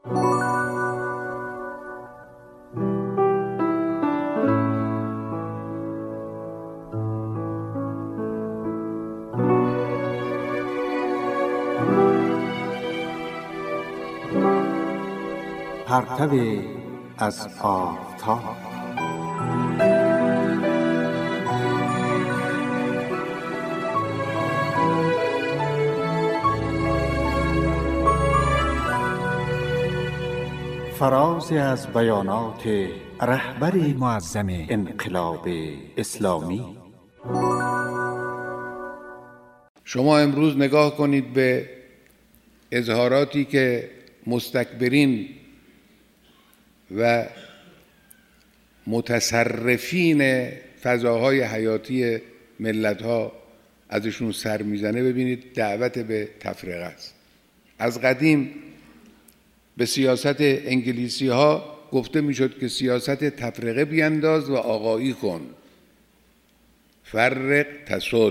پرتو از آفتاب. فرازی از بیانات رهبر معظم انقلاب اسلامی. شما امروز نگاه کنید به اظهاراتی که مستکبرین و متصرفین فضاهای حیاتی ملت‌ها ازشون سر میزنه، ببینید دعوت به تفرقه است. از قدیم به سیاست انگلیسی ها گفته میشد که سیاست تفرقه بینداز و آقایی کن، فرق تسد،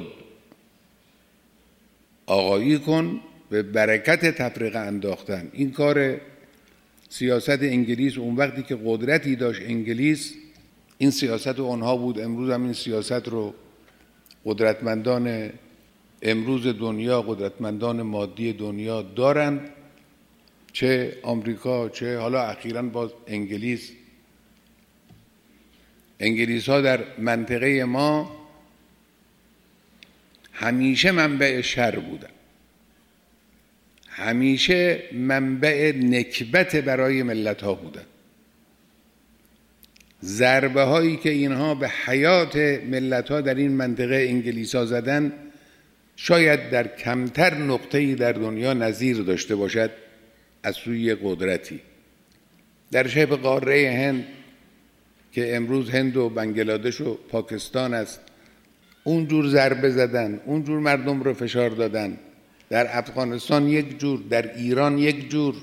آقایی کن به برکت تفرقه انداختن. این کار سیاست انگلیس اون وقتی که قدرتی داشت انگلیس، این سیاست اونها بود. امروز هم این سیاست رو قدرتمندان امروز دنیا، قدرتمندان مادی دنیا دارند، چه آمریکا چه حالا اخیراً باز انگلیس. انگلیس ها در منطقه ما همیشه منبع شر بودن، همیشه منبع نکبت برای ملت ها بودن. ضربه هایی که اینها به حیات ملت ها در این منطقه انگلیس ها زدن شاید در کمتر نقطه‌ای در دنیا نظیر داشته باشد از سوی قدرتی. در شبه قاره هند که امروز هند و بنگلادش و پاکستان است، اونجور ضربه زدن، اونجور مردم رو فشار دادن. در افغانستان یک جور، در ایران یک جور،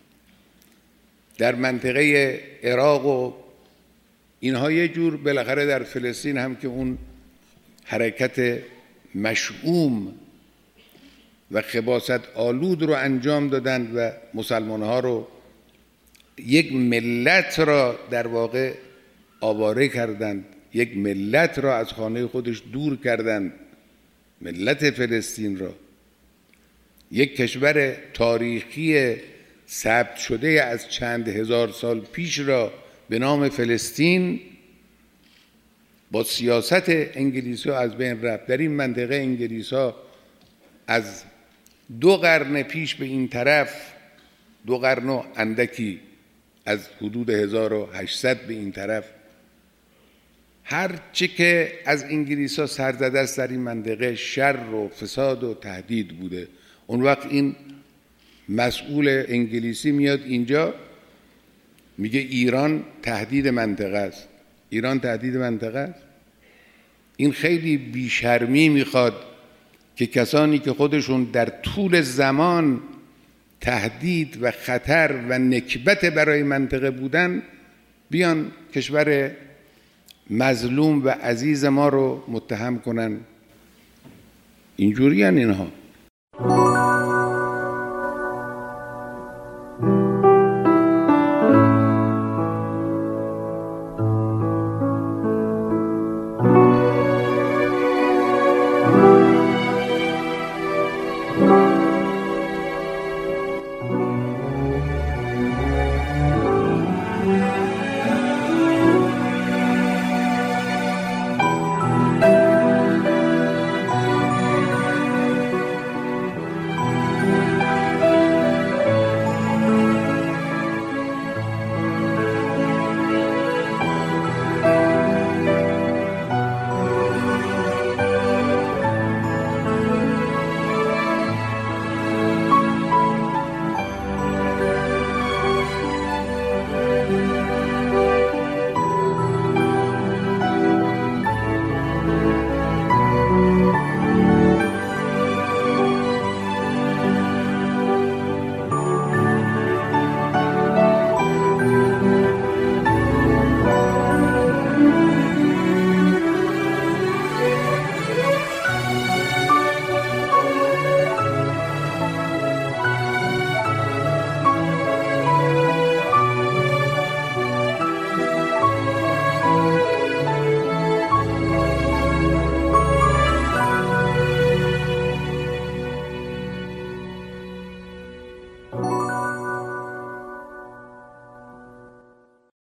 در منطقه عراق و اینها یک جور، بالاخره در فلسطین هم که اون حرکت مشؤوم و خباثت آلود رو انجام دادند و مسلمان ها رو، یک ملت را در واقع آواره کردند، یک ملت را از خانه خودش دور کردند، ملت فلسطین را، یک کشور تاریخی ثبت شده از چند هزار سال پیش را به نام فلسطین با سیاست انگلیسی ها از بین رفت. در این منطقه انگلیس ها از 2 قرن پیش به این طرف، 2 قرن و اندکی، از حدود 1800 به این طرف، هر چی که از انگلیس ها سر زده است در این منطقه شر و فساد و تهدید بوده. اون وقت این مسئول انگلیسی میاد اینجا میگه ایران تهدید منطقه است. ایران تهدید منطقه است؟ این خیلی بیشرمی میخواد که کسانی که خودشون در طول زمان تهدید و خطر و نکبت برای منطقه بودن، بیان کشور مظلوم و عزیز ما رو متهم کنن. اینجوری هن اینها.